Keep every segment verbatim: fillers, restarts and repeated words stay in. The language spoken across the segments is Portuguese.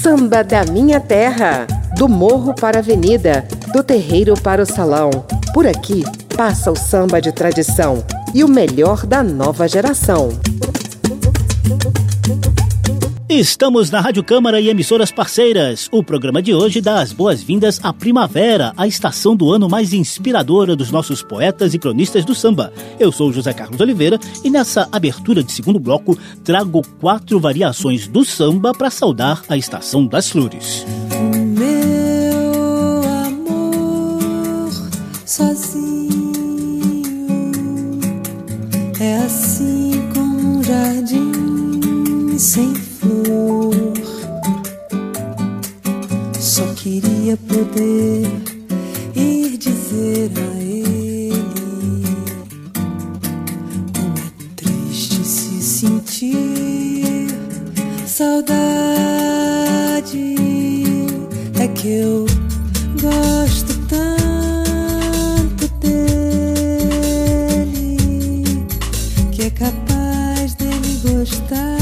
Samba da minha terra, do morro para a avenida, do terreiro para o salão. Por aqui passa o samba de tradição e o melhor da nova geração. Estamos na Rádio Câmara e emissoras parceiras. O programa de hoje dá as boas-vindas à primavera, a estação do ano mais inspiradora dos nossos poetas e cronistas do samba. Eu sou José Carlos Oliveira e nessa abertura de segundo bloco trago quatro variações do samba para saudar a estação das flores. O meu amor sozinho é assim como um jardim sem flor. Só queria poder ir dizer a ele como é triste se sentir saudade. É que eu gosto tanto dele que é capaz dele gostar.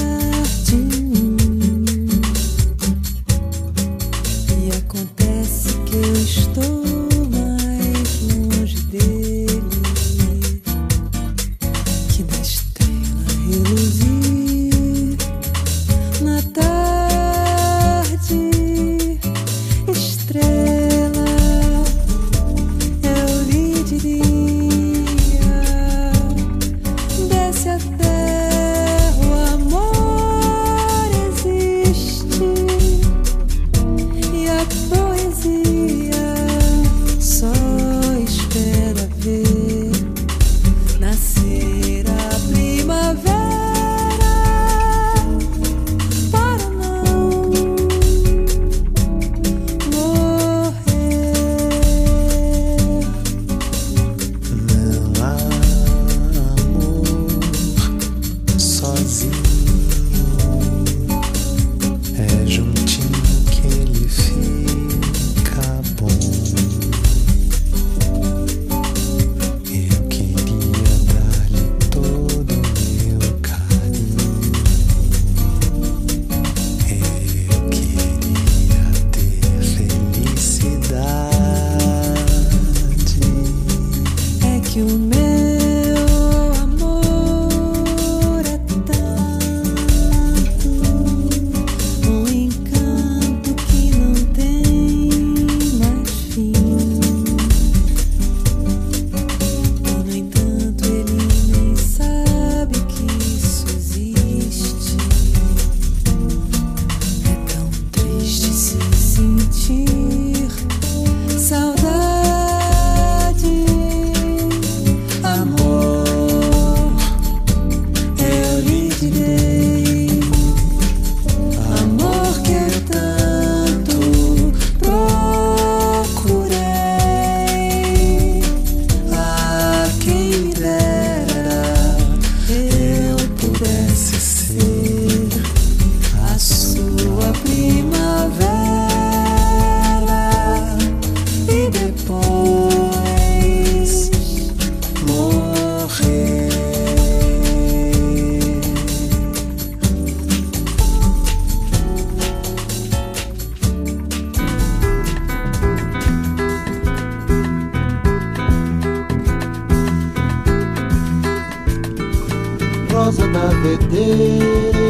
Rosa da vedere,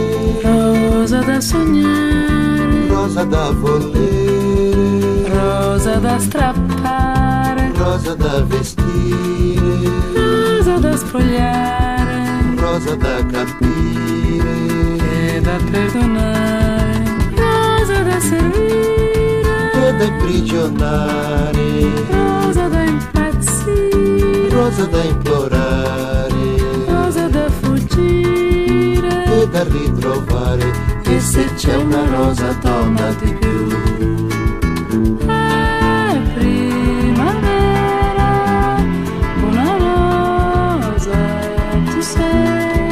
rosa da sognare, rosa da volere, rosa da strappare, rosa da vestire, rosa da spogliare, rosa da capire e da perdonare, rosa da servire e da imprigionare, rosa da impazzire, rosa da implorare e da ritrovare. E se c'è una rosa donna di più, è primavera, una rosa tu sei,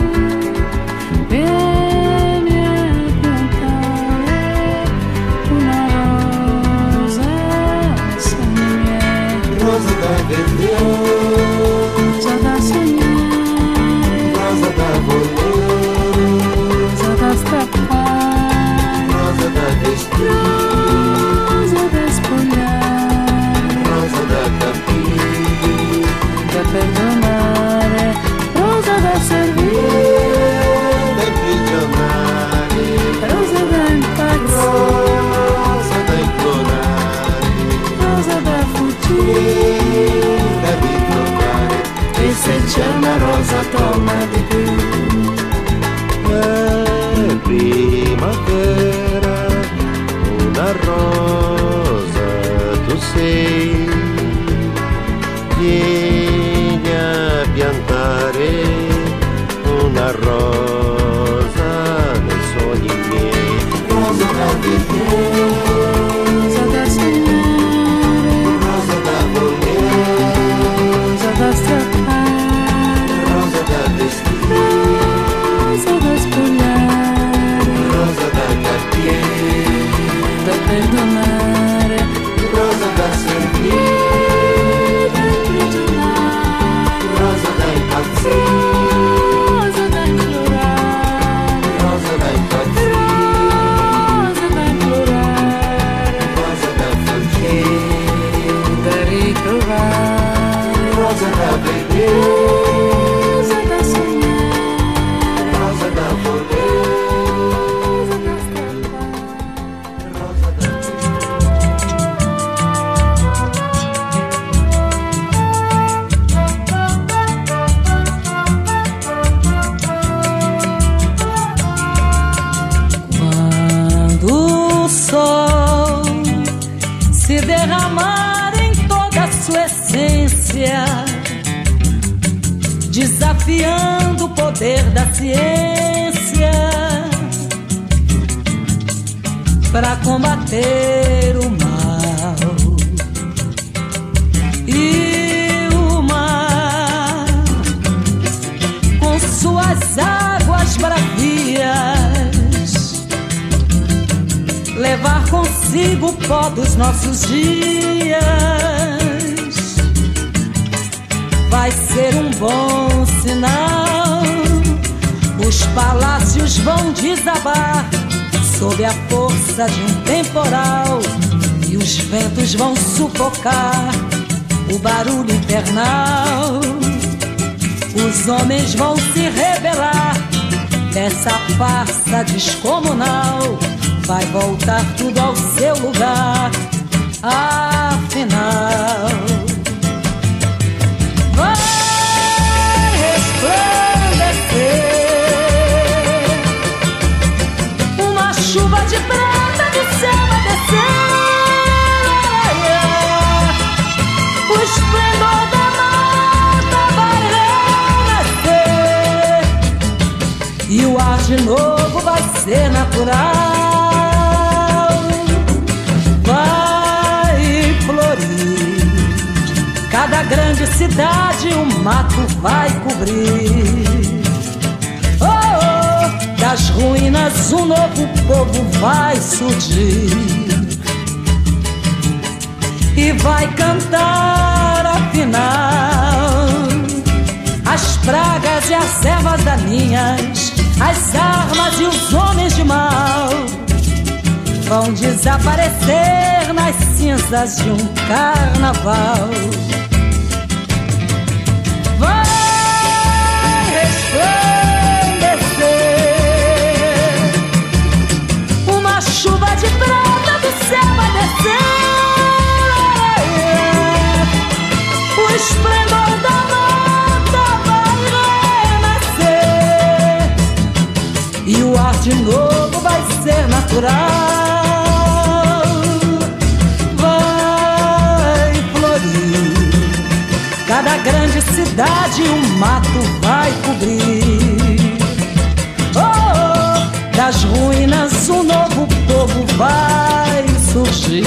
vieni a piantare una rosa sogni miei, rosa da vedere, rosa da sognare, rosa da volere, rosa da strappare, rosa derramar em toda a sua essência, desafiando o poder da ciência para combater o mal. E o mar, com suas águas bravias, levar consigo o pó dos nossos dias, vai ser um bom sinal. Os palácios vão desabar sob a força de um temporal, e os ventos vão sufocar o barulho infernal. Os homens vão se rebelar dessa farsa descomunal. Vai voltar tudo ao seu lugar, afinal. Vai resplandecer uma chuva de prata do céu a descer. O esplendor da mata vai renascer, e o ar de novo vai ser natural. Vai florir cada grande cidade, o mato vai cobrir. Oh, oh, das ruínas um novo povo vai surgir e vai cantar afinal. As pragas e as ervas daninhas, as armas e os homens de mal vão desaparecer nas cinzas de um carnaval. Vai resplandecer uma chuva de prata do céu a descer. O esplendor da mata vai renascer, e o ar de novo vai ser natural. Cada grande cidade o mato vai cobrir. Oh, oh, das ruínas um novo povo vai surgir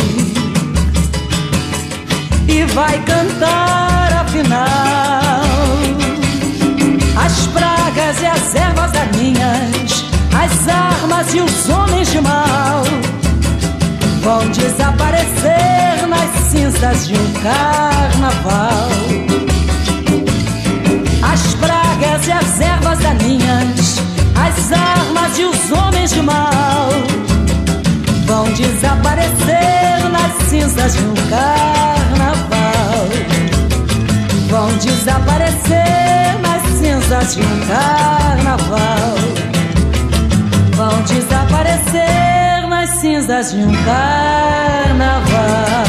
e vai cantar afinal. As pragas e as ervas daninhas, as armas e os homens de mal vão desaparecer nas cinzas de um carnaval. As pragas e as ervas daninhas, as armas e os homens de mal vão desaparecer nas cinzas de um carnaval. Vão desaparecer nas cinzas de um carnaval. Vão desaparecer nas cinzas de um carnaval.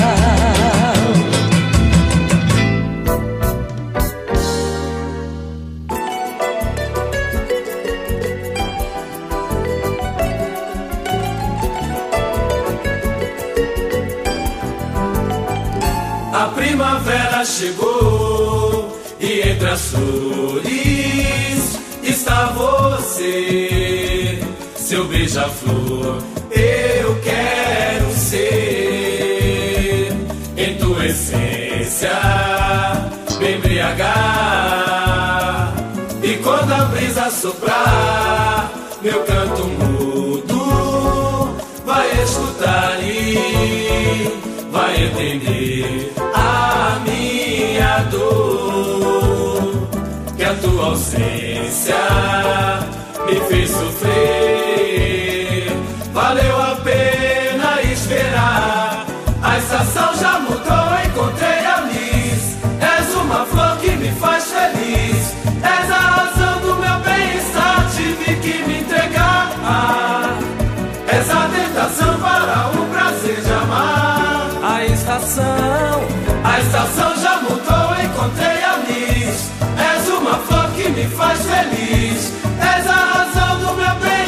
A primavera chegou e entre as flores está você, seu beija-flor. Eu quero ser em tua essência, me embriagar, e quando a brisa soprar, meu canto mudo vai escutar e vai entender a minha dor, que a tua ausência me fez sofrer. Valeu a pena esperar, a estação já mudou, encontrei a Liz. És uma flor que me faz feliz, és a razão do meu bem-estar, tive que me entregar. És a tentação para o prazer de amar. A estação, a estação já mudou, encontrei a Liz. És uma flor que me faz feliz, és a razão do meu bem-estar.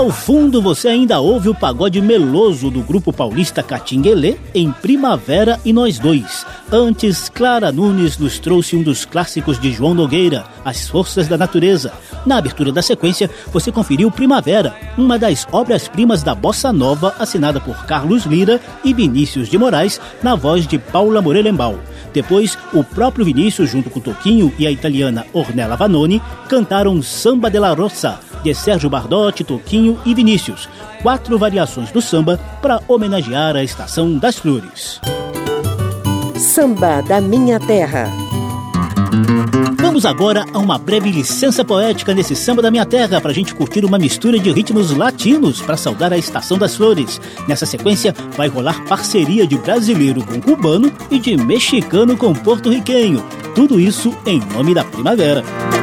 Ao fundo você ainda ouve o pagode meloso do grupo paulista Catinguelê em Primavera e Nós Dois. Antes, Clara Nunes nos trouxe um dos clássicos de João Nogueira, As Forças da Natureza. Na abertura da sequência, você conferiu Primavera, uma das obras-primas da Bossa Nova, assinada por Carlos Lira e Vinícius de Moraes, na voz de Paula Morelenbaum. Depois, o próprio Vinícius, junto com Toquinho e a italiana Ornella Vanoni, cantaram Samba de la Roça, de Sérgio Bardotti, Toquinho e Vinícius. Quatro variações do samba para homenagear a Estação das Flores. Samba da Minha Terra. Vamos agora a uma breve licença poética nesse Samba da Minha Terra para a gente curtir uma mistura de ritmos latinos para saudar a Estação das Flores. Nessa sequência vai rolar parceria de brasileiro com cubano e de mexicano com porto-riquenho. Tudo isso em nome da primavera.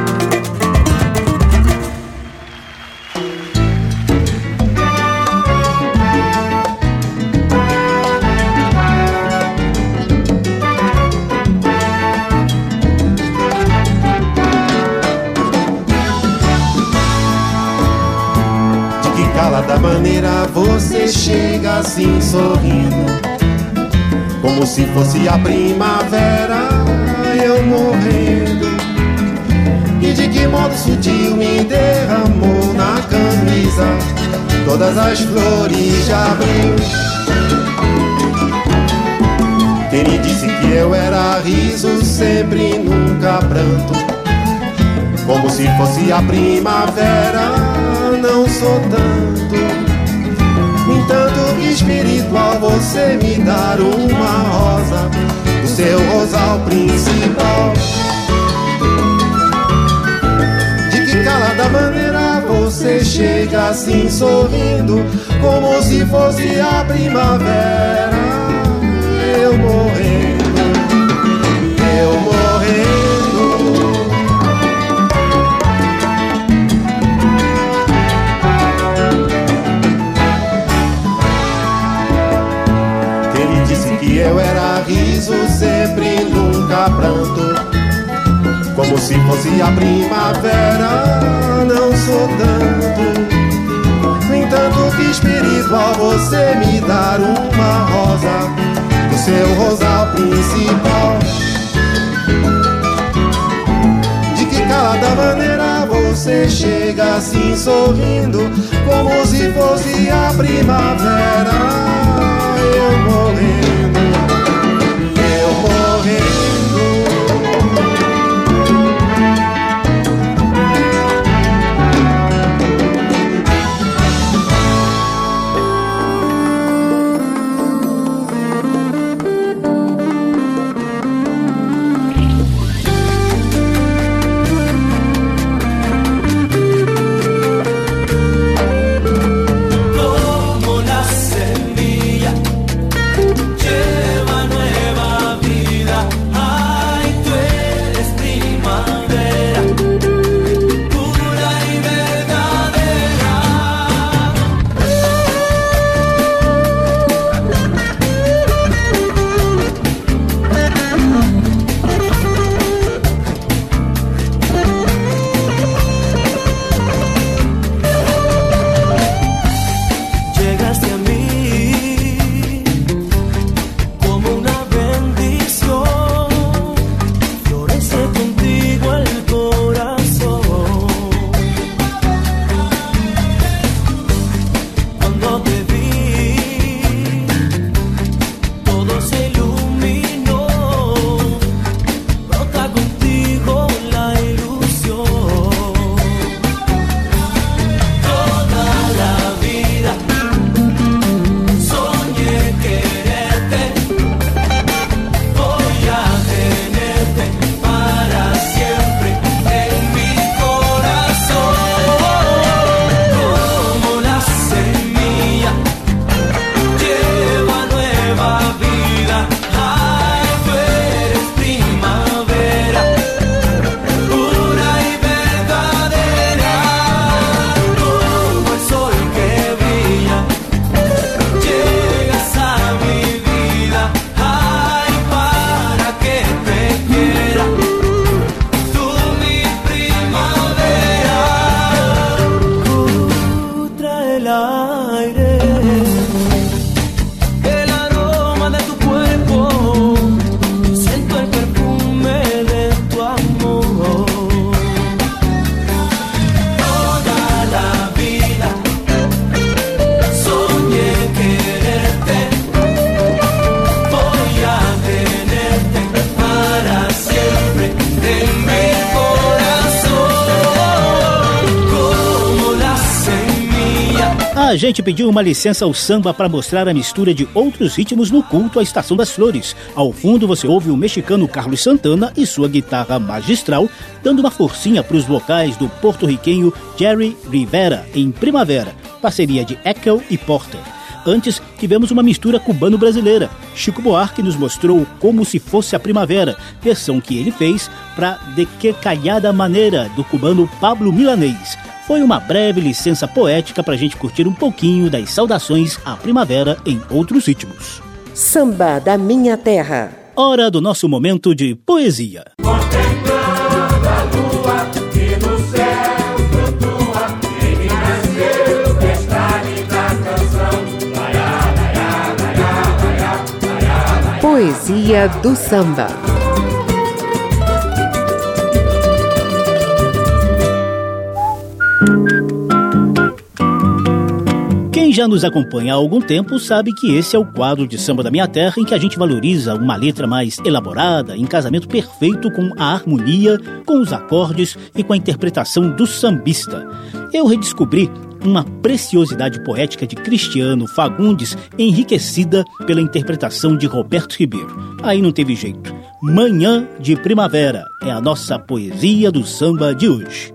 Da maneira você chega assim sorrindo, como se fosse a primavera, eu morrendo. E de que modo sutil me derramou na camisa todas as flores de abril. Quem me disse que eu era riso sempre e nunca pranto, como se fosse a primavera, não sou tanto. No entanto, que espiritual você me dar uma rosa do seu rosal principal. De que calada maneira você chega assim sorrindo, como se fosse a primavera, eu morrendo, eu morrendo. Eu era riso sempre e nunca pranto, como se fosse a primavera, não sou tanto. No entanto, que espiritual você me dar uma rosa do seu rosal principal. De que calada maneira você chega assim sorrindo, como se fosse a primavera, eu morrendo, eu morrendo. Como la semilla A gente pediu uma licença ao samba para mostrar a mistura de outros ritmos no culto à Estação das Flores. Ao fundo você ouve o mexicano Carlos Santana e sua guitarra magistral, dando uma forcinha para os vocais do porto-riquenho Jerry Rivera em Primavera, parceria de Echo e Porter. Antes, tivemos uma mistura cubano-brasileira. Chico Buarque nos mostrou Como Se Fosse a Primavera, versão que ele fez para De Que Calhada Maneira, do cubano Pablo Milanês. Foi uma breve licença poética para a gente curtir um pouquinho das saudações à primavera em outros ritmos. Samba da Minha Terra. Hora do nosso momento de poesia. Contemplando a lua que no céu flutua, em que nasceu esta linda canção. Laiá, laiá, laiá, laiá, laiá, laiá. Poesia do samba. Quem já nos acompanha há algum tempo sabe que esse é o quadro de Samba da Minha Terra em que a gente valoriza uma letra mais elaborada, em casamento perfeito com a harmonia, com os acordes e com a interpretação do sambista. Eu redescobri uma preciosidade poética de Cristiano Fagundes, enriquecida pela interpretação de Roberto Ribeiro. Aí não teve jeito. Manhã de Primavera é a nossa poesia do samba de hoje.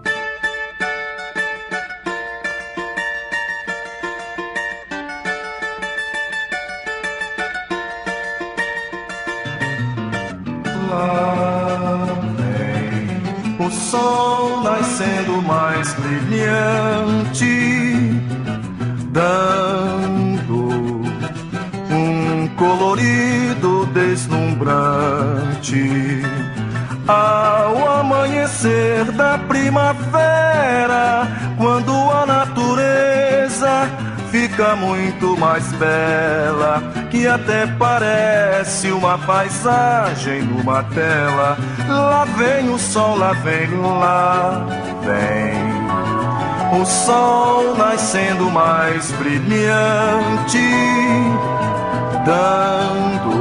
O sol nascendo mais brilhante, dando um colorido deslumbrante. Ao amanhecer da primavera, quando a natureza fica muito mais bela, que até parece uma paisagem numa tela. Lá vem o sol, lá vem, lá vem o sol nascendo mais brilhante, dando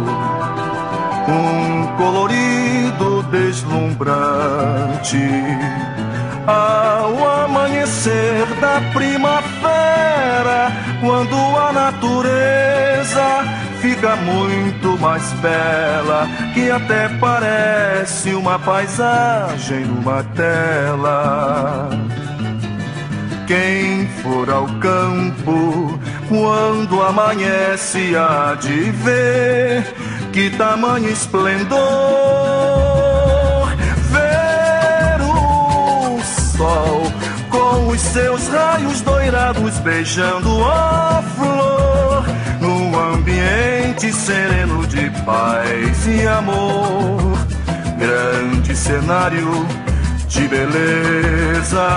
um colorido deslumbrante. Ao amanhecer da primavera, quando a natureza fica muito mais bela, que até parece uma paisagem numa tela. Quem for ao campo, quando amanhece, há de ver que tamanho esplendor. Ver o sol com os seus raios doirados beijando a flor, num ambiente sereno de paz e amor. Grande cenário de beleza,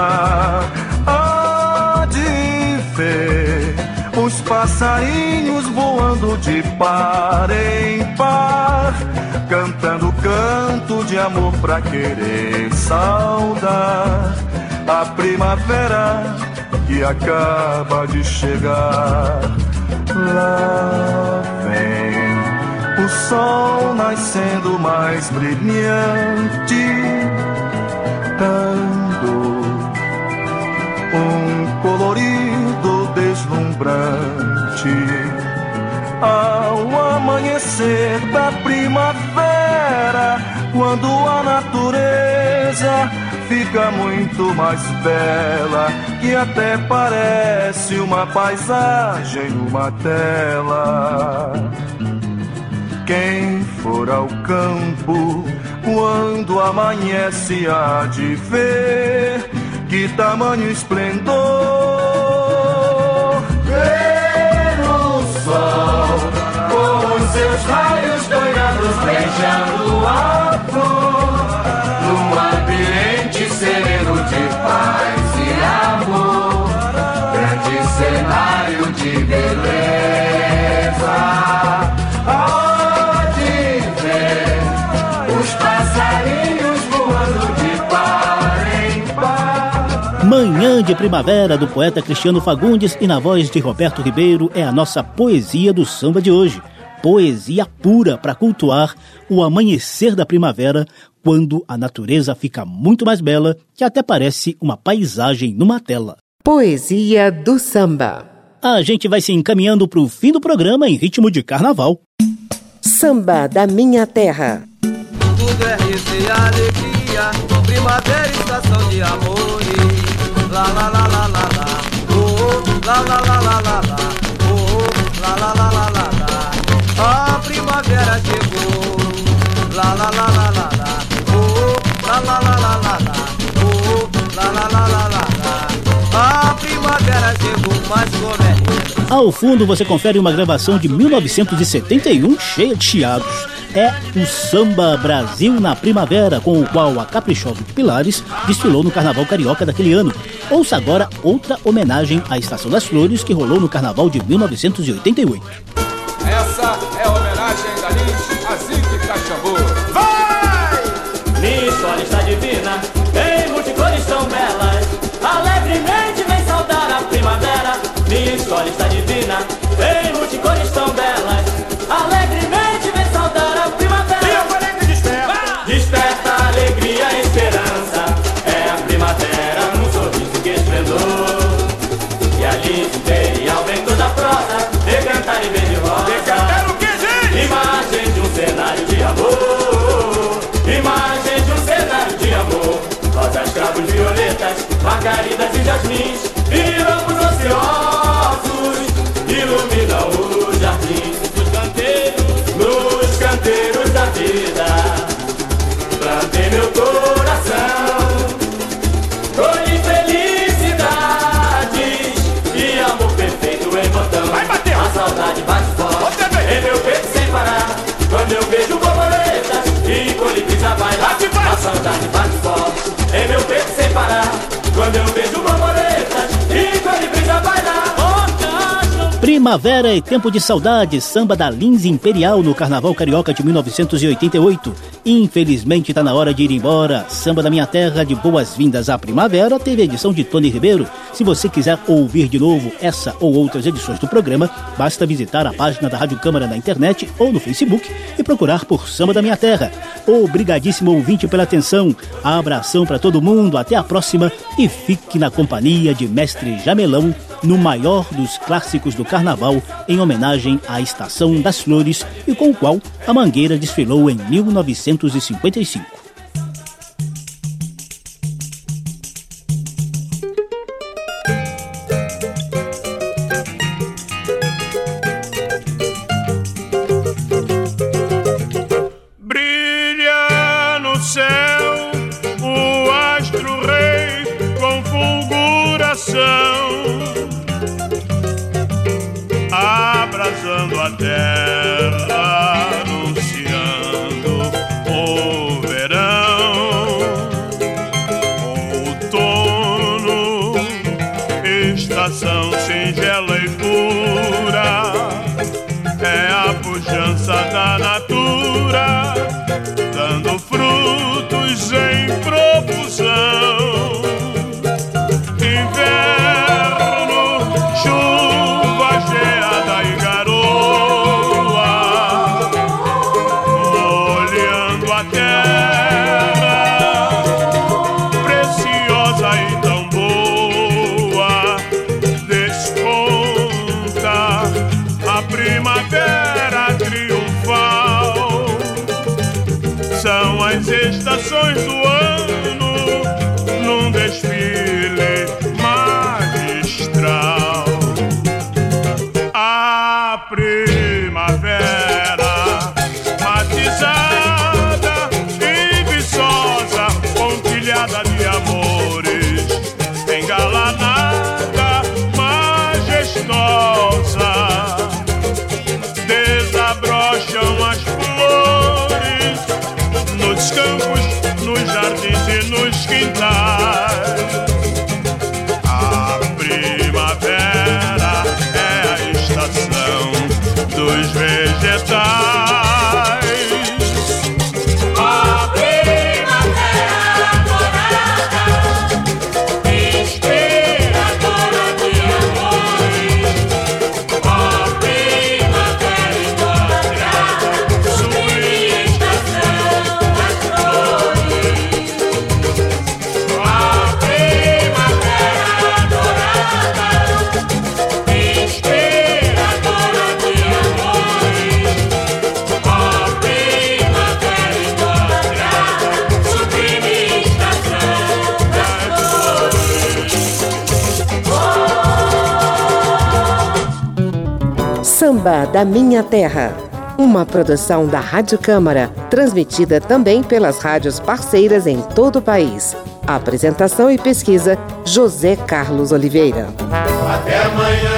há de ver os passarinhos voando de par em par, cantando canto de amor pra querer saudar a primavera que acaba de chegar. Lá vem o sol nascendo mais brilhante, dando um colorido deslumbrante. Ao amanhecer da primavera, quando a natureza fica muito mais bela, que até parece uma paisagem numa tela. Quem for ao campo, quando amanhece, há de ver que tamanho esplendor. Ver o sol com os seus raios doirados beijando a flor, num ambiente sereno de paz e amor. Grande cenário de beleza, há de ver os passarinhos voando de par em par. Manhã de Primavera, do poeta Cristiano Fagundes, e na voz de Roberto Ribeiro, é a nossa poesia do samba de hoje. Poesia pura para cultuar o amanhecer da primavera, quando a natureza fica muito mais bela, que até parece uma paisagem numa tela. Poesia do samba. A gente vai se encaminhando para o fim do programa em ritmo de carnaval. Samba da minha terra. Tudo é riso e alegria, primavera, estação de amores. Lá, lá, lá, lá, lá, lá. Oh, lá, lá, lá, lá, lá, lá. Oh, lá, lá, lá, lá, lá, lá. A primavera chegou. Lá, lá, lá, lá, lá, lá. Oh, lá, lá, lá, lá, lá, lá. Oh, lá, lá, lá, lá, lá, lá. A primavera chegou, mas como é linda. Ao fundo você confere uma gravação de mil novecentos e setenta e um cheia de chiados. É o Samba Brasil na Primavera, com o qual a Caprichosa de Pilares desfilou no Carnaval Carioca daquele ano. Ouça agora outra homenagem à Estação das Flores que rolou no Carnaval de mil novecentos e oitenta e oito. Essa é a homenagem da Lins a Zique Caxambu. Vai! Minha escola está divina, tem multicores tão belas, alegremente vem saudar a primavera. Minha escola está divina, tem multicores tão belas, alegremente vem saudar a primavera. E a colheita desperta, desperta a alegria e esperança, é a primavera num sorriso que esplendor. E a Lins imperial vem toda a prosa, de cantar e verde rosa. De cantar o que, gente? Imagem de um cenário de amor, imagem de um cenário de amor. Rosas, cravos, violetas, margaridas e jasmins, viramos ociosos, iluminam os jardins dos canteiros, nos canteiros da vida. Plantei meu coração, colhi felicidades e amor perfeito em botão. Vai bater! A saudade bate forte em meu peito sem parar, quando eu vejo borboletas e colibris a bailar. A saudade bate forte em meu peito sem parar, quando eu vejo borboletas e colibris a bailar. Primavera e Tempo de Saudade, samba da Lins Imperial no Carnaval Carioca de mil novecentos e oitenta e oito. Infelizmente tá na hora de ir embora. Samba da Minha Terra, de boas-vindas à primavera, teve a edição de Tony Ribeiro. Se você quiser ouvir de novo essa ou outras edições do programa, basta visitar a página da Rádio Câmara na internet ou no Facebook e procurar por Samba da Minha Terra. Obrigadíssimo ouvinte pela atenção. Abração para todo mundo, até a próxima e fique na companhia de Mestre Jamelão no maior dos clássicos do Carnaval, em homenagem à Estação das Flores e com o qual a Mangueira desfilou em mil novecentos e cinquenta e cinco. Brilha no céu o astro-rei com fulguração, abrasando a terra, anunciando o verão. Outono, estação singela e pura, é a pujança da natura, dando frutos em profusão. Inverno, chuva, geada e garoa, molhando a terra, preciosa e tão boa. Desponta a primavera triunfal, são as estações do ano num desfile magistral. A primavera matizada e viçosa, pontilhada de amores, engalanada, majestosa, desabrocham as flores nos campos, nos jardins e nos quintais. A primavera é a estação dos vegetais. A primavera morada, inspiradora de amores. A primavera encontrada, sublime estação das flores. A Samba da Minha Terra. Uma produção da Rádio Câmara, transmitida também pelas rádios parceiras em todo o país. Apresentação e pesquisa, José Carlos Oliveira. Até amanhã.